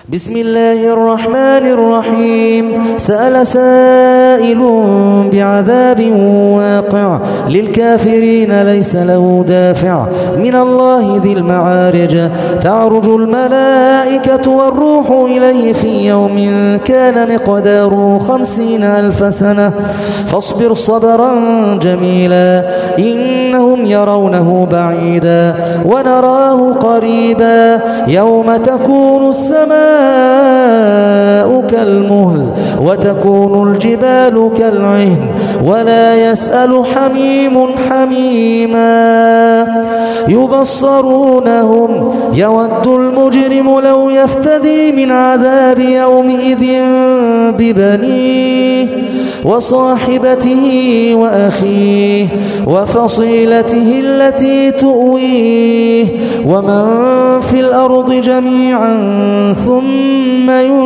بسم الله الرحمن الرحيم. سأل سائل بعذاب واقع للكافرين ليس له دافع من الله ذي المعارج. تعرج الملائكة والروح إليه في يوم كان مقداره 50,000 سنة فاصبر صبرا جميلا إنهم يرونه بعيدا ونراه قريبا يوم تكون السماء كالمهل وتكون الجبال كالعهن ولا يسأل حميم حميما يبصرونهم يود المجرم لو يفتدي من عذاب يومئذ ببنيه وصاحبته وأخيه وفصيلته التي تؤويه ومن في الأرض جميعا ثم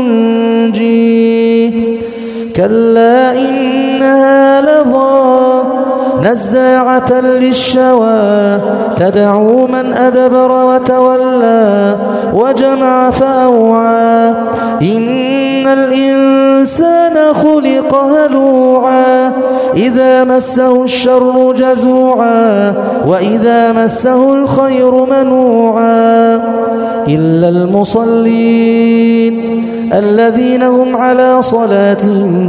ينجيه كلا إنها لظى نزاعة للشوى تدعو من أدبر وتولى وجمع فأوعى إن الإنسان خلق هلوعا إذا مسه الشر جزوعا وإذا مسه الخير منوعا إلا المصلين الذين هم على صلاتهم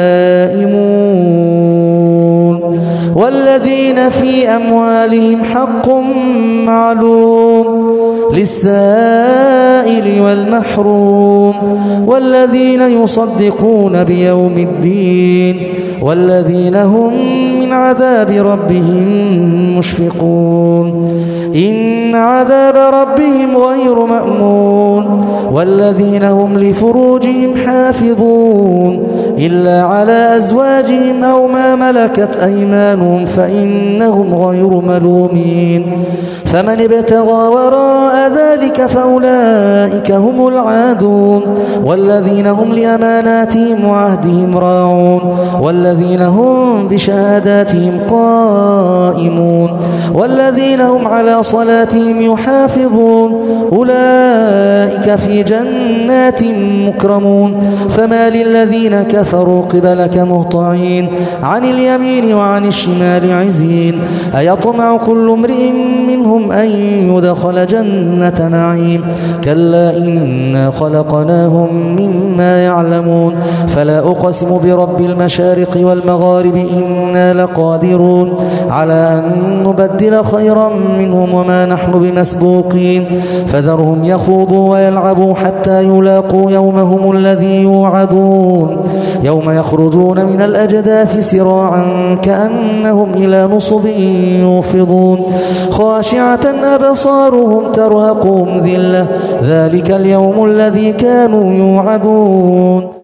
دائمون والذين في أموالهم حق معلوم للسائل والمحروم والذين يصدقون بيوم الدين والذين هم من عذاب ربهم مشفقون إن عذاب ربهم غير مأمون والذين هم لفروجهم حافظون إلا على أزواجهم أو ما ملكت أيمانهم فإنهم غير ملومين فمن ابتغى وراء ذلك فأولئك هم العادون والذين هم لأماناتهم وعهدهم راعون والذين هم بشهاداتهم قائمون والذين هم على صلاتهم يحافظون أولئك في جنات مكرمون فما للذين كفروا قبلك مهطعين عن اليمين وعن الشمال عزين أيطمع كل امرئ منهم أن يدخل جنة نعيم كلا إنا خلقناهم مما يعلمون فلا أقسم برب المشارق والمغارب إنا لقادرون على أن نبدل خيرا منهم وما نحن بمسبوقين فذرهم يخوضوا ويلعبوا حتى يلاقوا يومهم الذي يوعدون يوم يخرجون من الأجداث سراعا كأنهم إلى نصب يوفضون خاشعة أبصارهم ترهقهم ذلة ذلك اليوم الذي كانوا يوعدون